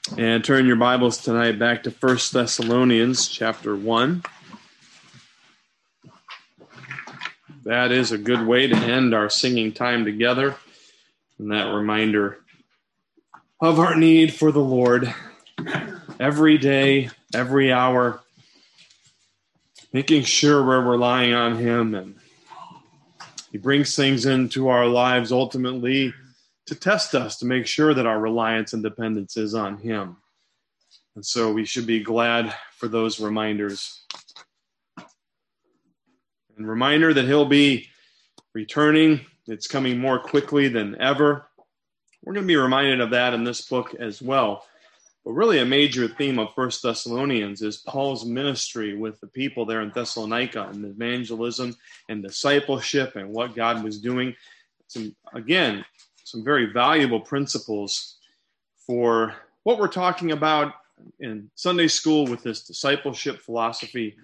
And turn your Bibles tonight back to 1 Thessalonians chapter 1. That is a good way to end our singing time together. And that reminder of our need for the Lord every day, every hour, making sure we're relying on Him. And He brings things into our lives ultimately to test us, to make sure that our reliance and dependence is on Him. And so we should be glad for those reminders. And reminder that He'll be returning. It's coming more quickly than ever. We're going to be reminded of that in this book as well. But really a major theme of 1 Thessalonians is Paul's ministry with the people there in Thessalonica and evangelism and discipleship and what God was doing. Some very valuable principles for what we're talking about in Sunday school with this discipleship philosophy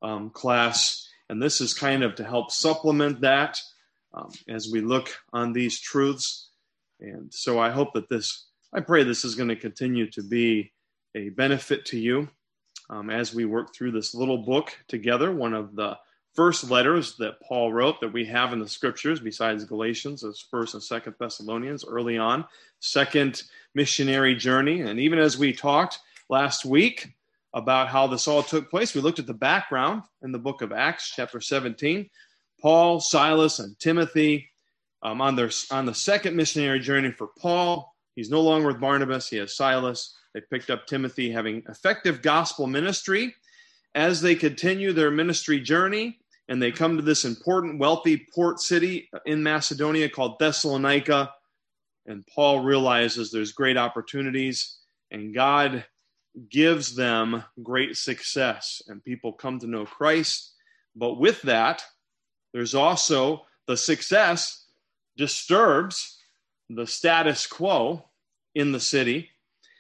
class. And this is kind of to help supplement that as we look on these truths. And so I pray this is going to continue to be a benefit to you as we work through this little book together, one of the first letters that Paul wrote that we have in the scriptures, besides Galatians, as 1st and 2nd Thessalonians early on, second missionary journey. And even as we talked last week about how this all took place, we looked at the background in the book of Acts, chapter 17. Paul, Silas, and Timothy on the second missionary journey for Paul. He's no longer with Barnabas. He has Silas. They picked up Timothy, having effective gospel ministry. As they continue their ministry journey, and they come to this important, wealthy port city in Macedonia called Thessalonica, and Paul realizes there's great opportunities, and God gives them great success, and people come to know Christ. But with that, there's also the success disturbs the status quo in the city,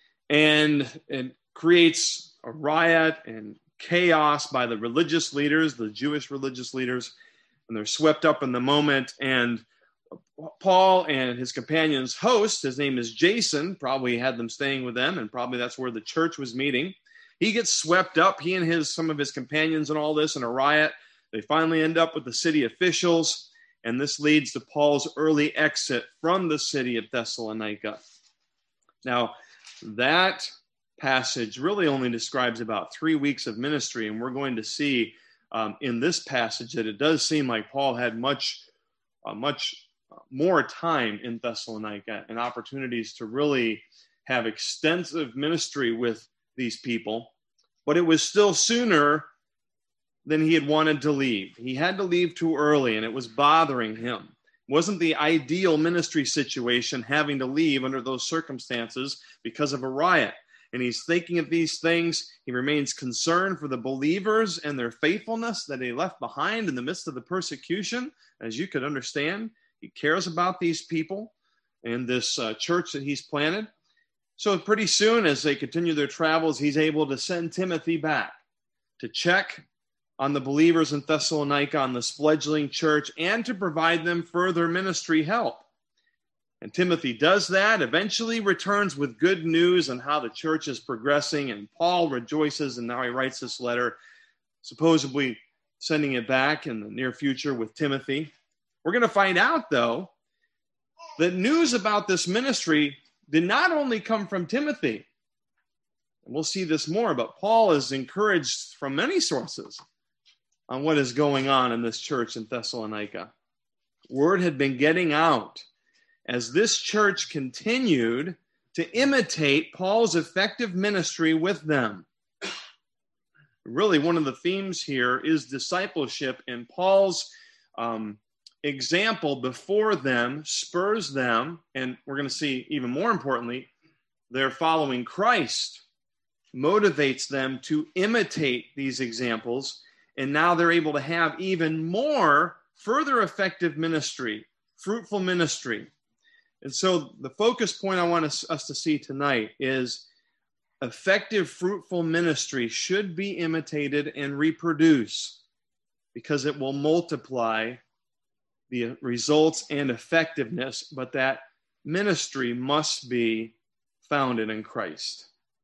and it creates a riot and chaos by the religious leaders, the Jewish religious leaders, and they're swept up in the moment. And Paul and his companion's host, his name is Jason, probably had them staying with them, and probably that's where the church was meeting. He gets swept up, he and some of his companions and all this, in a riot. They finally end up with the city officials, and this leads to Paul's early exit from the city of Thessalonica. Now, that passage really only describes about 3 weeks of ministry, and we're going to see in this passage that it does seem like Paul had much more time in Thessalonica and opportunities to really have extensive ministry with these people, but it was still sooner than he had wanted to leave. He had to leave too early, and it was bothering him. It wasn't the ideal ministry situation having to leave under those circumstances because of a riot. And he's thinking of these things. He remains concerned for the believers and their faithfulness that he left behind in the midst of the persecution. As you could understand, he cares about these people and this church that he's planted. So pretty soon, as they continue their travels, he's able to send Timothy back to check on the believers in Thessalonica, on this fledgling church, and to provide them further ministry help. And Timothy does that, eventually returns with good news on how the church is progressing, and Paul rejoices, and now he writes this letter, supposedly sending it back in the near future with Timothy. We're going to find out, though, that news about this ministry did not only come from Timothy. And we'll see this more, but Paul is encouraged from many sources on what is going on in this church in Thessalonica. Word had been getting out as this church continued to imitate Paul's effective ministry with them. Really, one of the themes here is discipleship, and Paul's example before them spurs them, and we're going to see even more importantly, their following Christ motivates them to imitate these examples, and now they're able to have even more further effective ministry, fruitful ministry. And so the focus point I want us to see tonight is effective, fruitful ministry should be imitated and reproduced because it will multiply the results and effectiveness, but that ministry must be founded in Christ.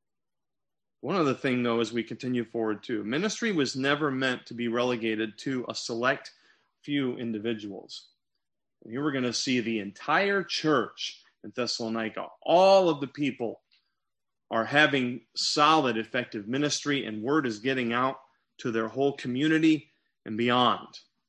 One other thing, though, as we continue forward, too, ministry was never meant to be relegated to a select few individuals. And here we're going to see the entire church in Thessalonica. All of the people are having solid, effective ministry, and word is getting out to their whole community and beyond.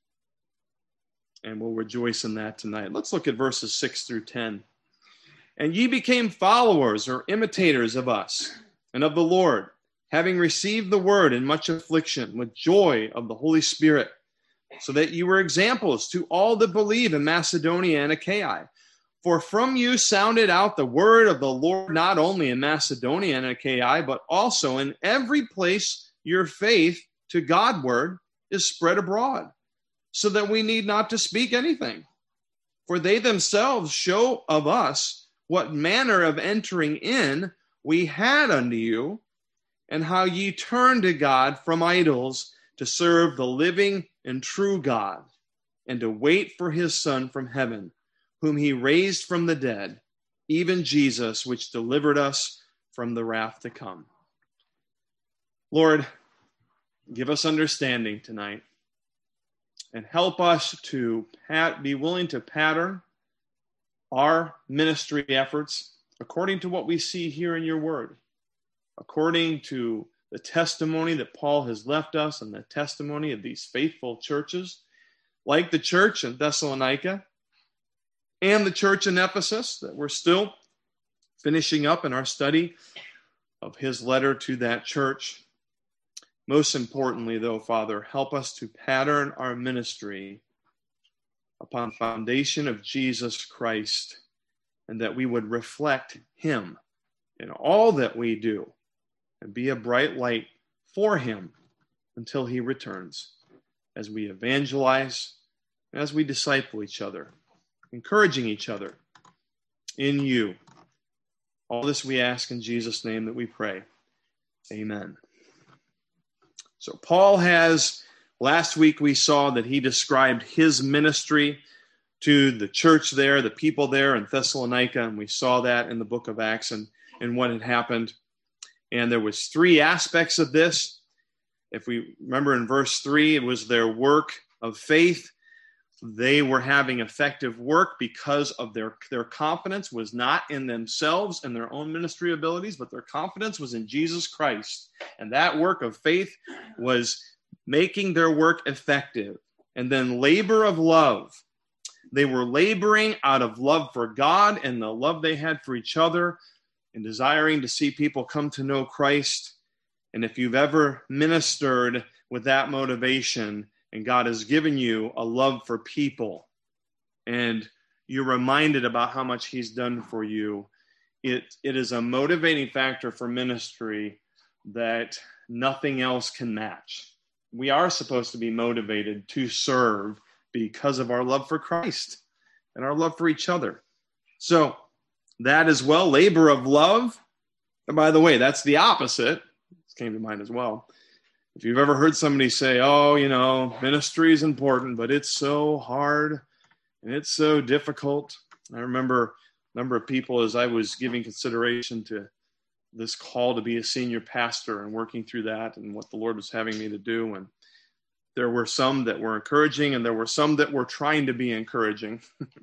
And we'll rejoice in that tonight. Let's look at verses 6 through 10. And ye became followers or imitators of us and of the Lord, having received the word in much affliction with joy of the Holy Spirit, so that you were examples to all that believe in Macedonia and Achaia. For from you sounded out the word of the Lord, not only in Macedonia and Achaia, but also in every place your faith to Godward is spread abroad, so that we need not to speak anything. For they themselves show of us what manner of entering in we had unto you, and how ye turned to God from idols to serve the living and true God, and to wait for his Son from heaven, whom he raised from the dead, even Jesus, which delivered us from the wrath to come. Lord, give us understanding tonight, and help us to be willing to pattern our ministry efforts according to what we see here in your word, according to the testimony that Paul has left us and the testimony of these faithful churches, like the church in Thessalonica and the church in Ephesus that we're still finishing up in our study of his letter to that church. Most importantly, though, Father, help us to pattern our ministry upon the foundation of Jesus Christ, and that we would reflect him in all that we do and be a bright light for him until he returns, as we evangelize, as we disciple each other, encouraging each other in you. All this we ask in Jesus' name that we pray. Amen. So Paul has, last week we saw that he described his ministry to the church there, the people there in Thessalonica, and we saw that in the book of Acts and what had happened. And there was three aspects of this. If we remember in verse 3, it was their work of faith. They were having effective work because of their confidence was not in themselves and their own ministry abilities, but their confidence was in Jesus Christ. And that work of faith was making their work effective. And then labor of love. They were laboring out of love for God and the love they had for each other, and desiring to see people come to know Christ. And if you've ever ministered with that motivation, and God has given you a love for people, and you're reminded about how much he's done for you, it is a motivating factor for ministry that nothing else can match. We are supposed to be motivated to serve because of our love for Christ and our love for each other. So that as well, labor of love. And by the way, that's the opposite. This came to mind as well. If you've ever heard somebody say, oh, ministry is important, but it's so hard and it's so difficult. I remember a number of people, as I was giving consideration to this call to be a senior pastor and working through that and what the Lord was having me to do. And there were some that were encouraging, and there were some that were trying to be encouraging,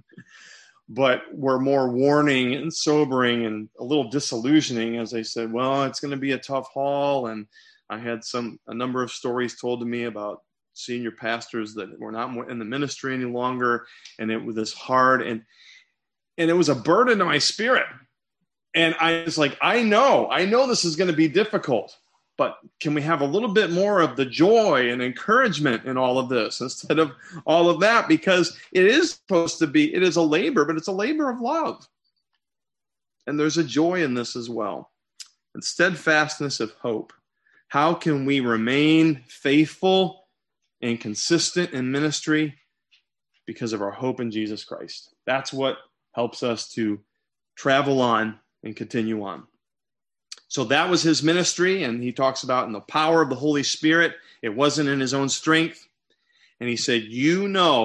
but were more warning and sobering and a little disillusioning as they said, well, it's going to be a tough haul. And I had a number of stories told to me about senior pastors that were not in the ministry any longer, and it was this hard, and it was a burden to my spirit. And I was like, I know this is going to be difficult, but can we have a little bit more of the joy and encouragement in all of this instead of all of that? Because it is a labor, but it's a labor of love. And there's a joy in this as well. And steadfastness of hope. How can we remain faithful and consistent in ministry? Because of our hope in Jesus Christ. That's what helps us to travel on and continue on. So that was his ministry, and he talks about in the power of the Holy Spirit. It wasn't in his own strength. And he said,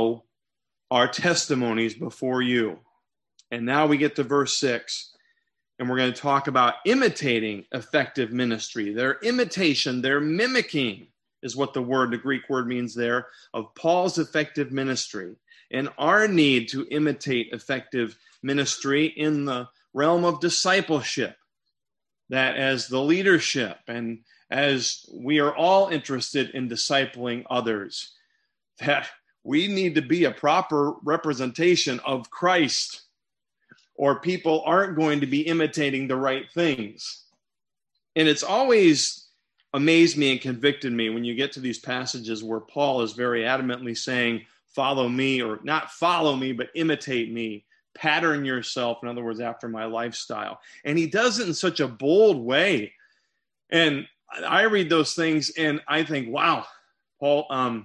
our testimonies before you. And now we get to verse 6. And we're going to talk about imitating effective ministry. Their imitation, their mimicking is what the Greek word means there, of Paul's effective ministry, and our need to imitate effective ministry in the realm of discipleship. That as the leadership and as we are all interested in discipling others, that we need to be a proper representation of Christ, or people aren't going to be imitating the right things. And it's always amazed me and convicted me when you get to these passages where Paul is very adamantly saying, follow me, or not follow me, but imitate me. Pattern yourself, in other words, after my lifestyle. And he does it in such a bold way. And I read those things and I think, wow, Paul,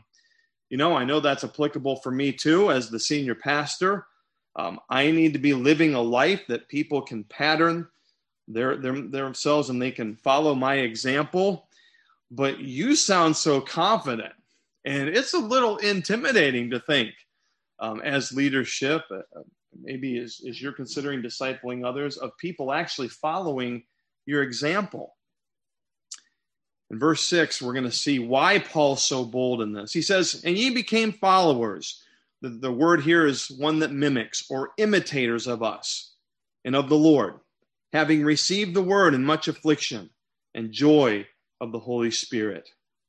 I know that's applicable for me too, as the senior pastor. I need to be living a life that people can pattern themselves and they can follow my example. But you sound so confident, and it's a little intimidating to think as leadership, maybe as you're considering discipling others, of people actually following your example. In verse 6, we're going to see why Paul's so bold in this. He says, and ye became followers. The word here is one that mimics, or imitators of us and of the Lord, having received the word in much affliction and joy of the Holy Spirit.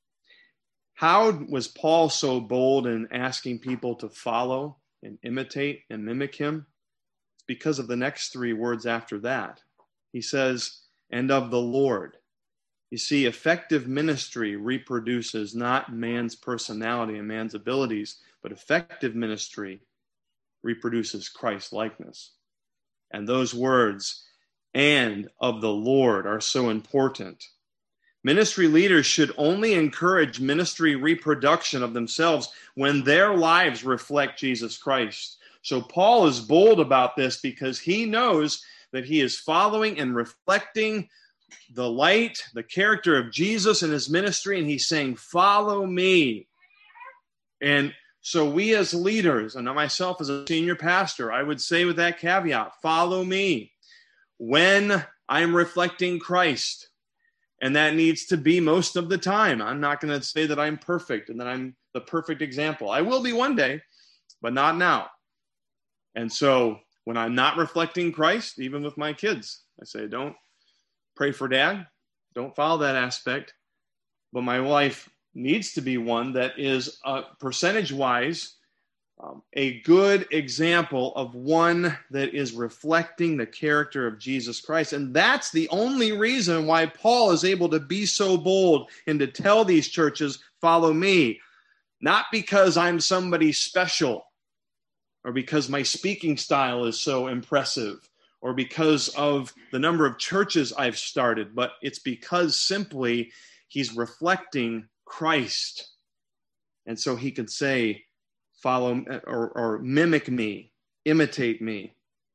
How was Paul so bold in asking people to follow and imitate and mimic him? It's because of the next three words after that. He says, and of the Lord. You see, effective ministry reproduces not man's personality and man's abilities, but effective ministry reproduces Christ's likeness. And those words, and of the Lord, are so important. Ministry leaders should only encourage ministry reproduction of themselves when their lives reflect Jesus Christ. So Paul is bold about this because he knows that he is following and reflecting the light, the character of Jesus in his ministry, and he's saying, follow me. And so we as leaders, and myself as a senior pastor, I would say with that caveat, follow me when I'm reflecting Christ. And that needs to be most of the time. I'm not going to say that I'm perfect and that I'm the perfect example. I will be one day, but not now. And so when I'm not reflecting Christ, even with my kids, I say, don't pray for dad. Don't follow that aspect. But my life needs to be one that is percentage-wise a good example of one that is reflecting the character of Jesus Christ. And that's the only reason why Paul is able to be so bold and to tell these churches, follow me. Not because I'm somebody special, or because my speaking style is so impressive, or because of the number of churches I've started, but it's because simply he's reflecting Christ. And so he could say, follow or mimic me, imitate me.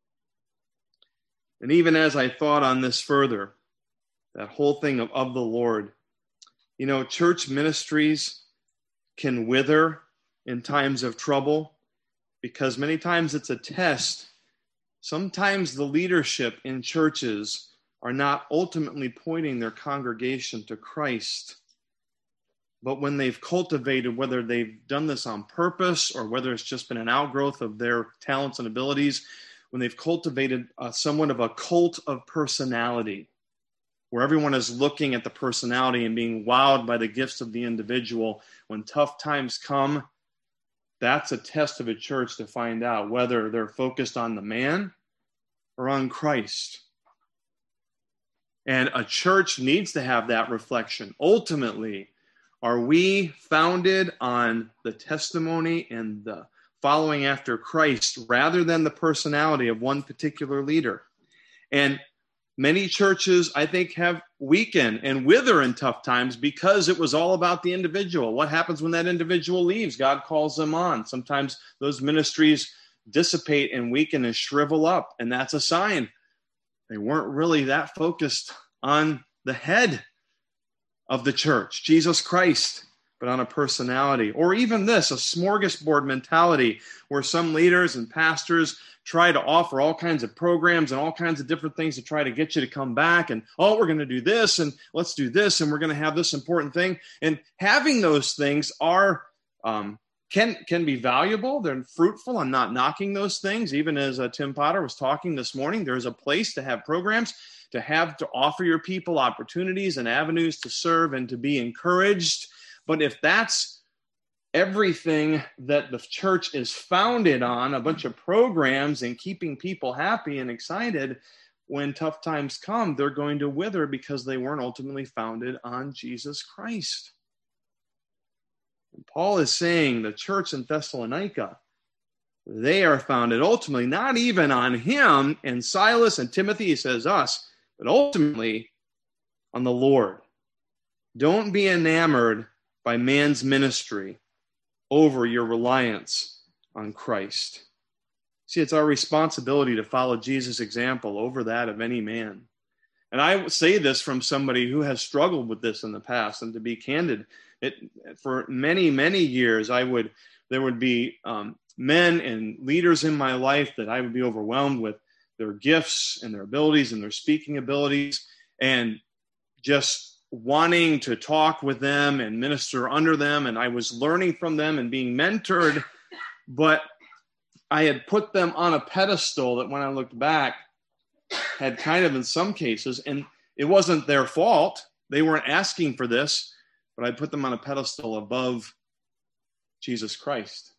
And even as I thought on this further, that whole thing of the Lord, church ministries can wither in times of trouble because many times it's a test. Sometimes the leadership in churches are not ultimately pointing their congregation to Christ. But when they've cultivated, whether they've done this on purpose or whether it's just been an outgrowth of their talents and abilities, when they've cultivated somewhat of a cult of personality, where everyone is looking at the personality and being wowed by the gifts of the individual, when tough times come, that's a test of a church to find out whether they're focused on the man or on Christ. And a church needs to have that reflection. Ultimately, are we founded on the testimony and the following after Christ rather than the personality of one particular leader? And many churches, I think, have weakened and wither in tough times because it was all about the individual. What happens when that individual leaves? God calls them on. Sometimes those ministries dissipate and weaken and shrivel up, and that's a sign they weren't really that focused on the head of the church, Jesus Christ. but on a personality. Or even this, a smorgasbord mentality, where some leaders and pastors try to offer all kinds of programs and all kinds of different things to try to get you to come back. And, oh, we're going to do this, and let's do this, and we're going to have this important thing. And having those things are can be valuable. They're fruitful. I'm not knocking those things. Even as Tim Potter was talking this morning, there's a place to have programs, to offer your people opportunities and avenues to serve and to be encouraged. But if that's everything that the church is founded on, a bunch of programs and keeping people happy and excited, when tough times come, they're going to wither because they weren't ultimately founded on Jesus Christ. And Paul is saying the church in Thessalonica, they are founded ultimately not even on him and Silas and Timothy, he says us, but ultimately on the Lord. Don't be enamored by man's ministry over your reliance on Christ. See, it's our responsibility to follow Jesus' example over that of any man. And I say this from somebody who has struggled with this in the past. And to be candid, for many, many years, there would be men and leaders in my life that I would be overwhelmed with their gifts and their abilities and their speaking abilities, and just wanting to talk with them and minister under them. And I was learning from them and being mentored, but I had put them on a pedestal that when I looked back had kind of, in some cases, and it wasn't their fault, they weren't asking for this, but I put them on a pedestal above Jesus Christ.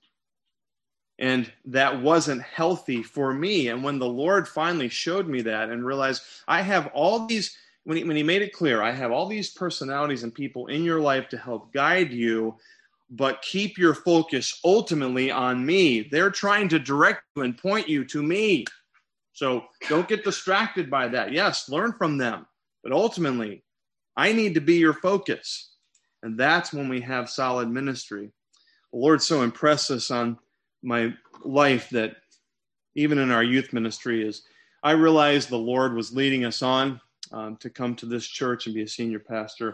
And that wasn't healthy for me. And when the Lord finally showed me that and realized I have all these, when he made it clear, I have all these personalities and people in your life to help guide you, but keep your focus ultimately on me. They're trying to direct you and point you to me. So don't get distracted by that. Yes, learn from them, but ultimately, I need to be your focus. And that's when we have solid ministry. The Lord so impressed us on my life that even in our youth ministry, is I realized the Lord was leading us on to come to this church and be a senior pastor.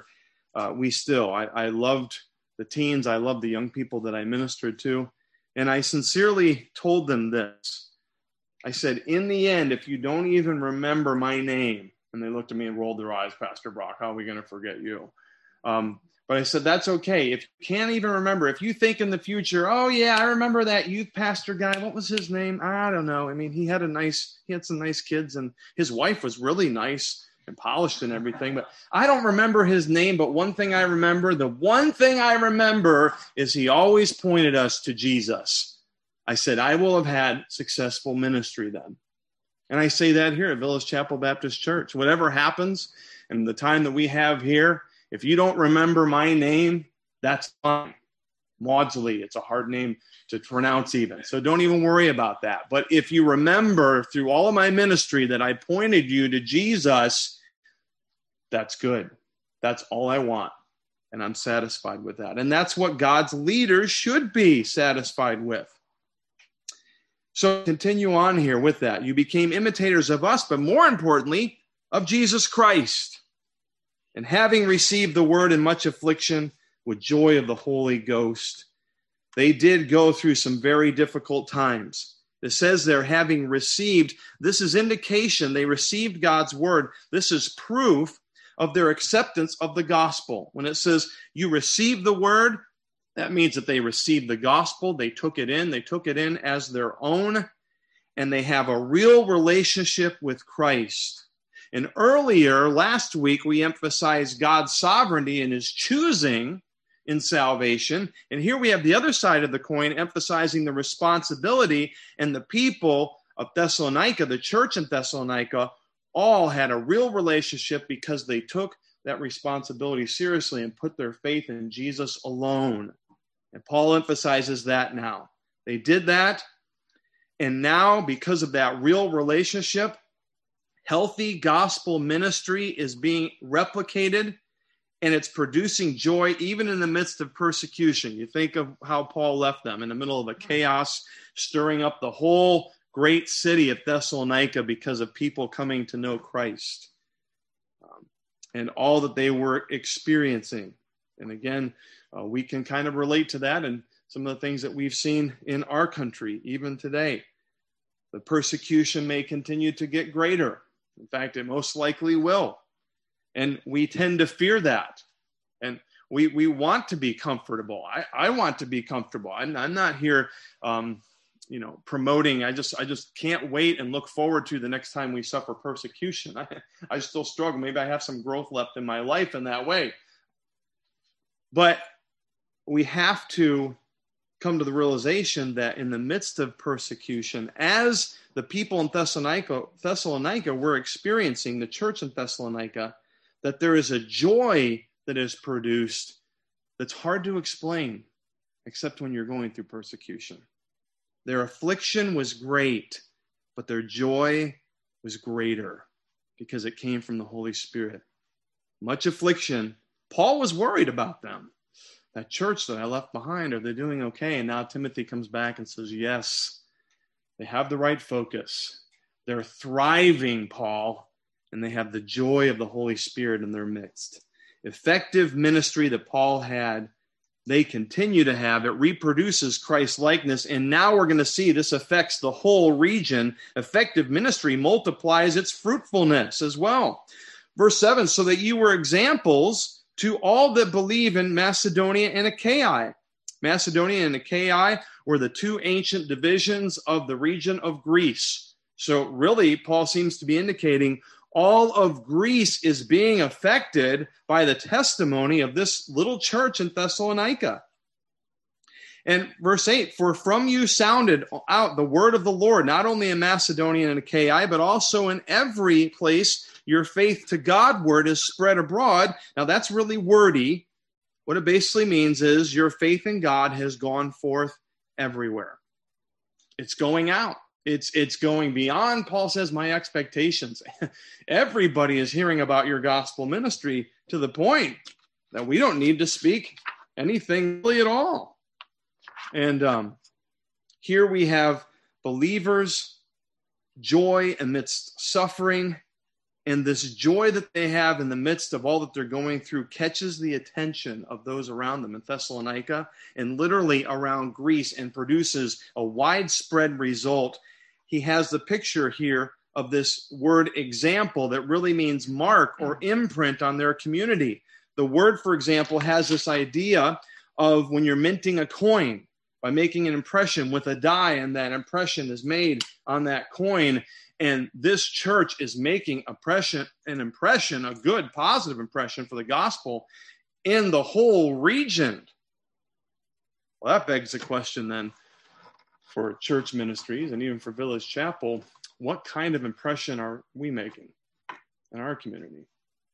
I loved the teens. I loved the young people that I ministered to. And I sincerely told them this. I said, in the end, if you don't even remember my name, and they looked at me and rolled their eyes, Pastor Brock, how are we going to forget you? But I said, that's okay. If you can't even remember, if you think in the future, oh yeah, I remember that youth pastor guy. What was his name? I don't know. I mean, he had some nice kids, and his wife was really nice and polished and everything, but I don't remember his name. But the one thing I remember is he always pointed us to Jesus. I said, I will have had successful ministry then. And I say that here at Village Chapel Baptist Church. Whatever happens in the time that we have here, if you don't remember my name, that's fine. Maudsley, it's a hard name to pronounce even. So don't even worry about that. But if you remember through all of my ministry that I pointed you to Jesus, that's good. That's all I want. And I'm satisfied with that. And that's what God's leaders should be satisfied with. So continue on here with that. You became imitators of us, but more importantly, of Jesus Christ. And having received the word in much affliction with joy of the Holy Ghost, they did go through some very difficult times. It says they're having received. This is indication they received God's word. This is proof of their acceptance of the gospel. When it says you received the word, that means that they received the gospel. They took it in as their own, and they have a real relationship with Christ. And earlier, last week, we emphasized God's sovereignty and his choosing in salvation. And here we have the other side of the coin, emphasizing the responsibility, and the people of Thessalonica, the church in Thessalonica, all had a real relationship because they took that responsibility seriously and put their faith in Jesus alone. And Paul emphasizes that now. They did that, and now because of that real relationship, healthy gospel ministry is being replicated, and it's producing joy even in the midst of persecution. You think of how Paul left them in the middle of a chaos, stirring up the whole great city of Thessalonica because of people coming to know Christ and all that they were experiencing. And again, we can kind of relate to that and some of the things that we've seen in our country, even today. The persecution may continue to get greater. In fact, it most likely will. And we tend to fear that. And we want to be comfortable. I want to be comfortable. I'm not here, promoting. I just can't wait and look forward to the next time we suffer persecution. I still struggle. Maybe I have some growth left in my life in that way. But we have to come to the realization that in the midst of persecution, as the people in Thessalonica were experiencing, the church in Thessalonica, that there is a joy that is produced that's hard to explain, except when you're going through persecution. Their affliction was great, but their joy was greater because it came from the Holy Spirit. Much affliction. Paul was worried about them. That church that I left behind, are they doing okay? And now Timothy comes back and says, yes, they have the right focus. They're thriving, Paul, and they have the joy of the Holy Spirit in their midst. Effective ministry that Paul had, they continue to have. It reproduces Christ's likeness, and now we're going to see this affects the whole region. Effective ministry multiplies its fruitfulness as well. Verse 7, so that you were examples to all that believe in Macedonia and Achaia. Macedonia and Achaia were the two ancient divisions of the region of Greece. So really, Paul seems to be indicating all of Greece is being affected by the testimony of this little church in Thessalonica. And verse 8, for from you sounded out the word of the Lord, not only in Macedonia and Achaia, but also in every place your faith to God word is spread abroad. Now that's really wordy. What it basically means is your faith in God has gone forth everywhere. It's going out. It's going beyond, Paul says, my expectations. Everybody is hearing about your gospel ministry to the point that we don't need to speak anything really at all. And here we have believers' joy amidst suffering. And this joy that they have in the midst of all that they're going through catches the attention of those around them in Thessalonica and literally around Greece and produces a widespread result. He has the picture here of this word example that really means mark or imprint on their community. The word, for example, has this idea of when you're minting a coin by making an impression with a die, and that impression is made on that coin. And this church is making an impression, a good, positive impression for the gospel in the whole region. Well, that begs the question then for church ministries and even for Village Chapel, what kind of impression are we making in our community?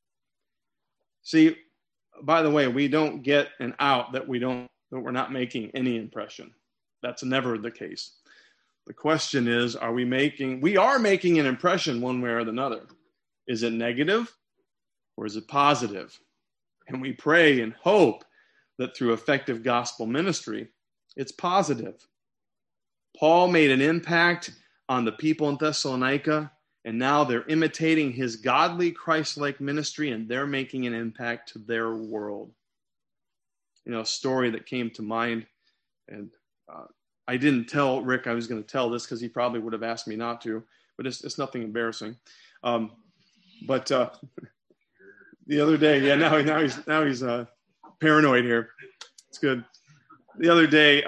See, by the way, we don't get an out that we're not making any impression. That's never the case. The question is, we are making an impression one way or another. Is it negative or is it positive? And we pray and hope that through effective gospel ministry, it's positive. Paul made an impact on the people in Thessalonica, and now they're imitating his godly Christ-like ministry, and they're making an impact to their world. A story that came to mind, and I didn't tell Rick I was going to tell this because he probably would have asked me not to, but it's nothing embarrassing. But the other day, now he's paranoid here. It's good. The other day,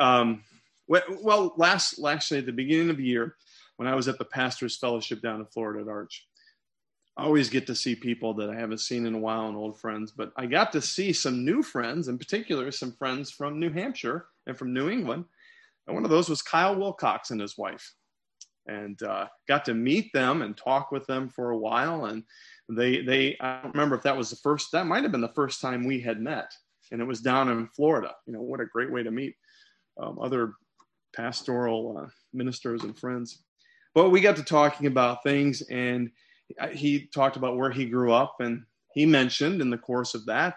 actually at the beginning of the year, when I was at the Pastor's Fellowship down in Florida at Arch, I always get to see people that I haven't seen in a while and old friends, but I got to see some new friends, in particular, some friends from New Hampshire and from New England. And one of those was Kyle Wilcox and his wife, and got to meet them and talk with them for a while. And I don't remember if that might have been the first time we had met, and it was down in Florida. What a great way to meet other pastoral ministers and friends. But we got to talking about things, and he talked about where he grew up, and he mentioned in the course of that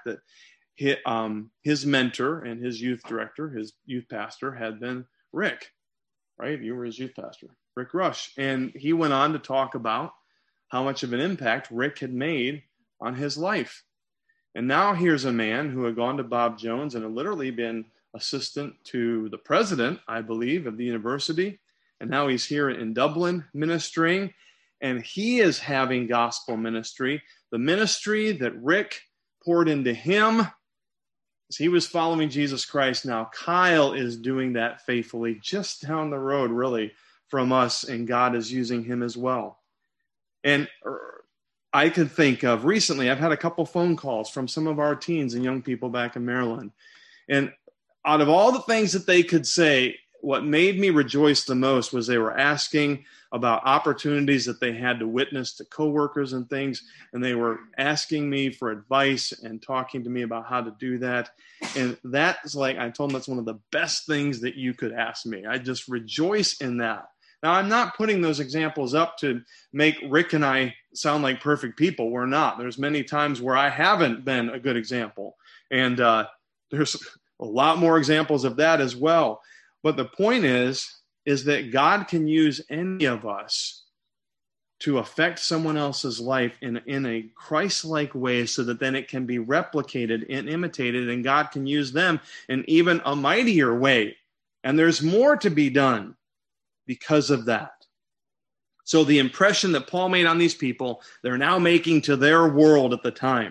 his mentor and his youth director, his youth pastor, had been Rick, right? You were his youth pastor, Rick Rush. And he went on to talk about how much of an impact Rick had made on his life. And now here's a man who had gone to Bob Jones and had literally been assistant to the president, I believe, of the university. And now he's here in Dublin ministering. And he is having gospel ministry. The ministry that Rick poured into him as he was following Jesus Christ. Now Kyle is doing that faithfully just down the road, really, from us. And God is using him as well. And I could think of recently, I've had a couple phone calls from some of our teens and young people back in Maryland. And out of all the things that they could say, what made me rejoice the most was they were asking about opportunities that they had to witness to coworkers and things. And they were asking me for advice and talking to me about how to do that. And that's like, I told them that's one of the best things that you could ask me. I just rejoice in that. Now, I'm not putting those examples up to make Rick and I sound like perfect people. We're not. There's many times where I haven't been a good example. And there's a lot more examples of that as well. But the point is that God can use any of us to affect someone else's life in a Christ-like way so that then it can be replicated and imitated, and God can use them in even a mightier way. And there's more to be done because of that. So the impression that Paul made on these people, they're now making to their world at the time.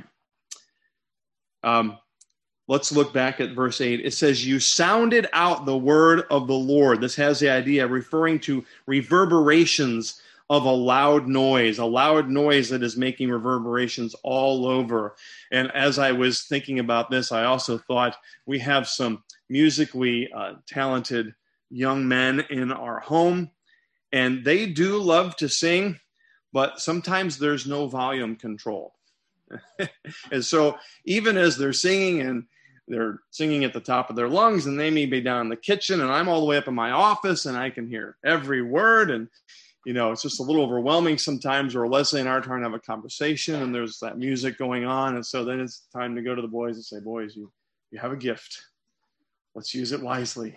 Let's look back at verse 8. It says, you sounded out the word of the Lord. This has the idea referring to reverberations of a loud noise that is making reverberations all over. And as I was thinking about this, I also thought we have some musically talented young men in our home, and they do love to sing, but sometimes there's no volume control. And so even as they're singing, and they're singing at the top of their lungs, and they may be down in the kitchen, and I'm all the way up in my office, and I can hear every word, and it's just a little overwhelming sometimes, where Leslie and I are trying to have a conversation, and there's that music going on, and so then it's time to go to the boys and say, boys, you have a gift. Let's use it wisely.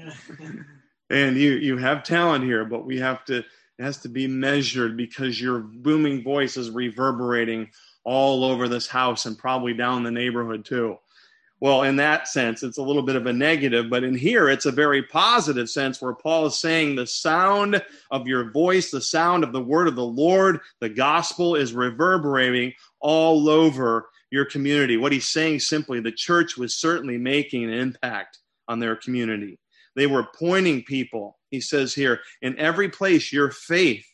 And you have talent here, but it has to be measured, because your booming voice is reverberating all over this house and probably down the neighborhood too. Well, in that sense, it's a little bit of a negative, but in here, it's a very positive sense where Paul is saying the sound of your voice, the sound of the word of the Lord, the gospel is reverberating all over your community. What he's saying simply, the church was certainly making an impact on their community. They were pointing people, he says here, in every place, your faith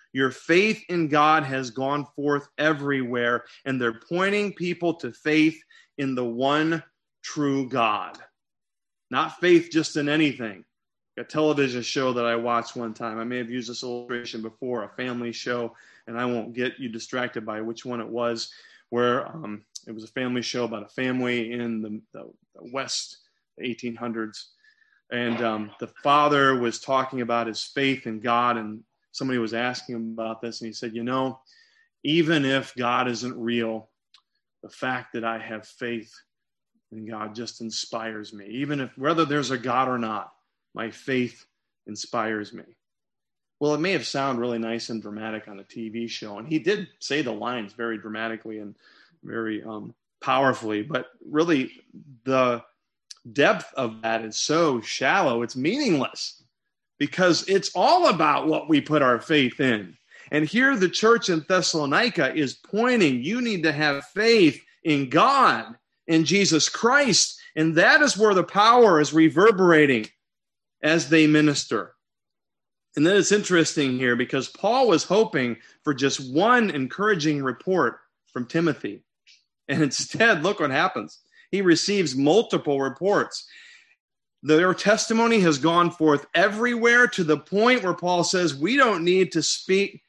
in God has gone forth everywhere, and they're pointing people to faith in the one true God. Not faith just in anything. A television show that I watched one time, I may have used this illustration before, a family show, and I won't get you distracted by which one it was, where it was a family show about a family in the West, the 1800s. And the father was talking about his faith in God, and somebody was asking him about this, and he said, even if God isn't real, the fact that I have faith in God just inspires me. Even if, whether there's a God or not, my faith inspires me. Well, it may have sounded really nice and dramatic on a TV show, and he did say the lines very dramatically and very powerfully, but really the depth of that is so shallow, it's meaningless, because it's all about what we put our faith in. And here the church in Thessalonica is pointing, you need to have faith in God, in Jesus Christ, and that is where the power is reverberating as they minister. And then it's interesting here, because Paul was hoping for just one encouraging report from Timothy, and instead, look what happens. He receives multiple reports. Their testimony has gone forth everywhere, to the point where Paul says we don't need to speak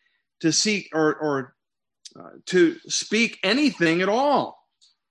anything at all.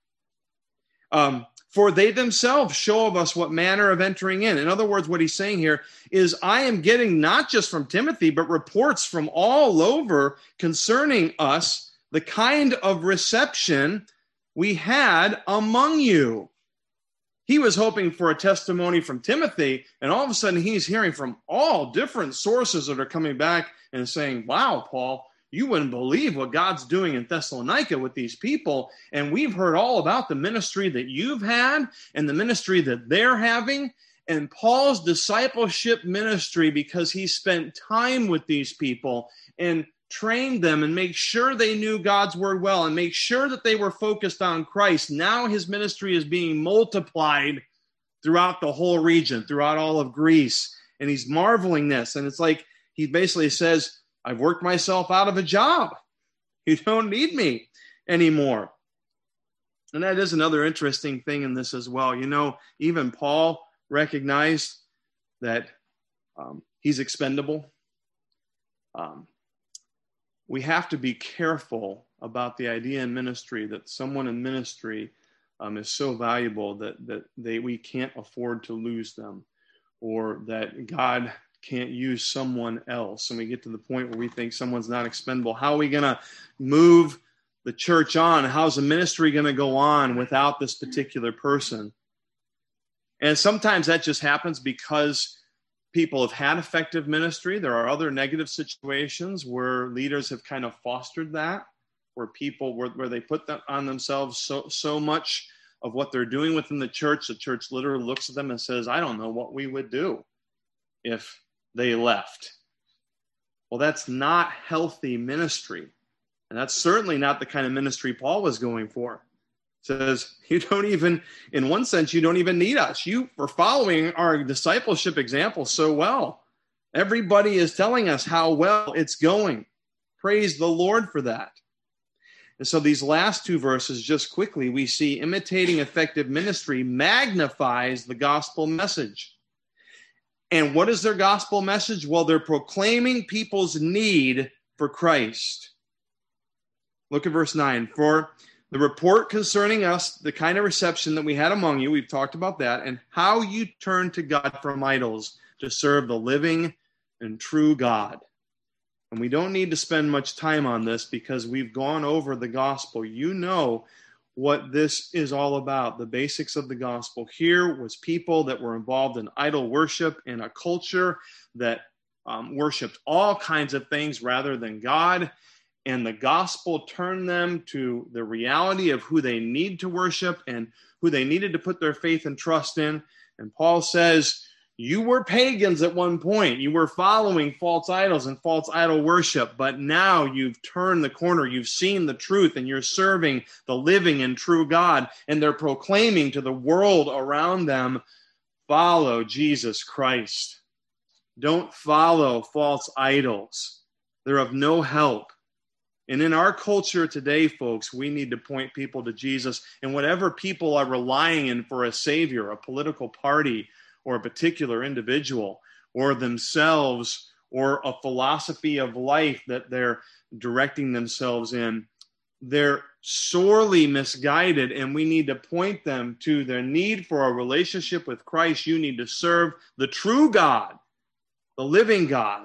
For they themselves show of us what manner of entering in. In other words, what he's saying here is, I am getting not just from Timothy, but reports from all over concerning us, the kind of reception we had among you. He was hoping for a testimony from Timothy, and all of a sudden he's hearing from all different sources that are coming back and saying, wow, Paul, you wouldn't believe what God's doing in Thessalonica with these people. And we've heard all about the ministry that you've had and the ministry that they're having. And Paul's discipleship ministry, because he spent time with these people and trained them and make sure they knew God's word well and make sure that they were focused on Christ. Now his ministry is being multiplied throughout the whole region, throughout all of Greece. And he's marveling this. And it's like he basically says, I've worked myself out of a job. You don't need me anymore. And that is another interesting thing in this as well. You know, even Paul recognized that he's expendable. We have to be careful about the idea in ministry that someone in ministry is so valuable that we can't afford to lose them, or that God can't use someone else. And we get to the point where we think someone's not expendable. How are we going to move the church on? How's the ministry going to go on without this particular person? And sometimes that just happens because people have had effective ministry. There are other negative situations where leaders have kind of fostered that, where people, where they put that on themselves so much of what they're doing within the church literally looks at them and says, I don't know what we would do if they left. Well, that's not healthy ministry. And that's certainly not the kind of ministry Paul was going for. It says, you don't even, in one sense, you don't even need us. You are following our discipleship example so well. Everybody is telling us how well it's going. Praise the Lord for that. And so these last two verses, just quickly, we see imitating effective ministry magnifies the gospel message. And what is their gospel message? Well, they're proclaiming people's need for Christ. Look at verse 9. For the report concerning us, the kind of reception that we had among you, we've talked about that, and how you turned to God from idols to serve the living and true God. And we don't need to spend much time on this because we've gone over the gospel. You know what this is all about, the basics of the gospel. Here was people that were involved in idol worship in a culture that worshipped all kinds of things rather than God. And the gospel turned them to the reality of who they need to worship and who they needed to put their faith and trust in. And Paul says, you were pagans at one point. You were following false idols and false idol worship, but now you've turned the corner. You've seen the truth and you're serving the living and true God. And they're proclaiming to the world around them, follow Jesus Christ. Don't follow false idols. They're of no help. And in our culture today, folks, we need to point people to Jesus. And whatever people are relying in for a savior, a political party, or a particular individual, or themselves, or a philosophy of life that they're directing themselves in, they're sorely misguided, and we need to point them to their need for a relationship with Christ. You need to serve the true God, the living God.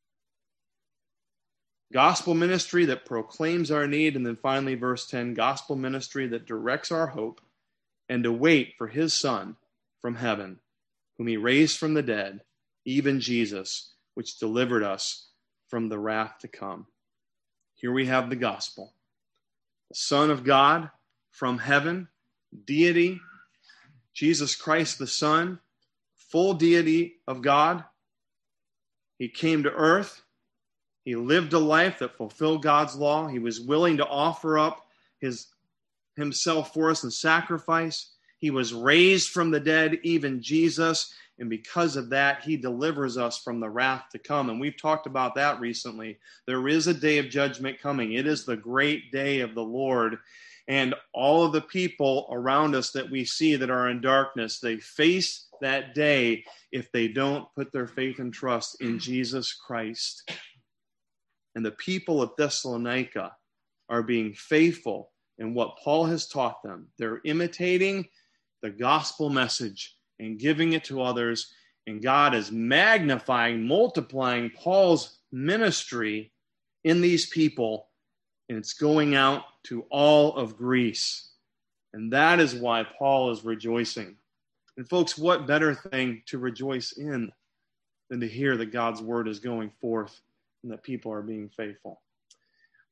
Gospel ministry that proclaims our need, and then finally, verse 10, gospel ministry that directs our hope and to wait for his Son from heaven, whom he raised from the dead, even Jesus, which delivered us from the wrath to come. Here we have the gospel. The Son of God from heaven, deity, Jesus Christ the Son, full deity of God. He came to earth. He lived a life that fulfilled God's law. He was willing to offer up himself for us in sacrifice. He was raised from the dead, even Jesus. And because of that, he delivers us from the wrath to come. And we've talked about that recently. There is a day of judgment coming. It is the great day of the Lord. And all of the people around us that we see that are in darkness, they face that day if they don't put their faith and trust in Jesus Christ. And the people of Thessalonica are being faithful in what Paul has taught them. They're imitating the gospel message and giving it to others. And God is magnifying, multiplying Paul's ministry in these people. And it's going out to all of Greece. And that is why Paul is rejoicing. And folks, what better thing to rejoice in than to hear that God's word is going forth and that people are being faithful.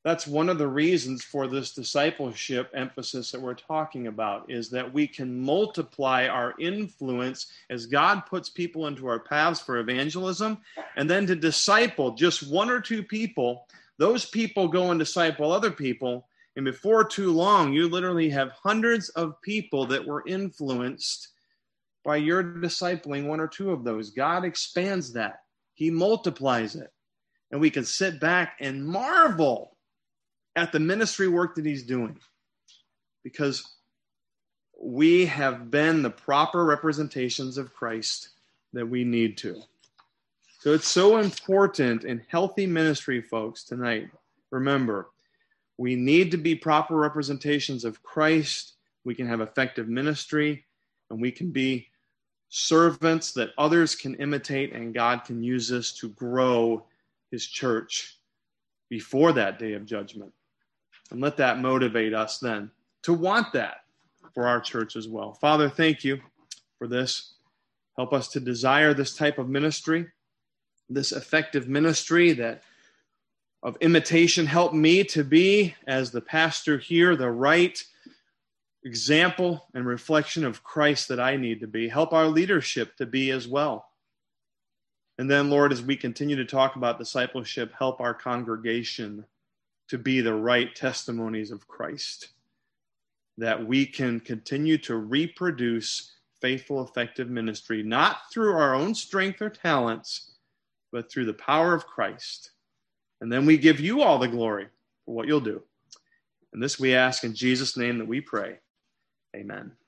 That's one of the reasons for this discipleship emphasis that we're talking about, is that we can multiply our influence as God puts people into our paths for evangelism, and then to disciple just one or two people. Those people go and disciple other people, and before too long, you literally have hundreds of people that were influenced by your discipling one or two of those. God expands that. He multiplies it. And we can sit back and marvel at the ministry work that he's doing, because we have been the proper representations of Christ that we need to. So it's so important in healthy ministry, folks, tonight. Remember, we need to be proper representations of Christ. We can have effective ministry, and we can be servants that others can imitate, and God can use us to grow his church before that day of judgment. And let that motivate us then to want that for our church as well. Father, thank you for this. Help us to desire this type of ministry, this effective ministry that of imitation. Help me to be, as the pastor here, the right example and reflection of Christ that I need to be. Help our leadership to be as well. And then, Lord, as we continue to talk about discipleship, help our congregation to be the right testimonies of Christ, that we can continue to reproduce faithful, effective ministry, not through our own strength or talents, but through the power of Christ. And then we give you all the glory for what you'll do. And this we ask in Jesus' name that we pray. Amen.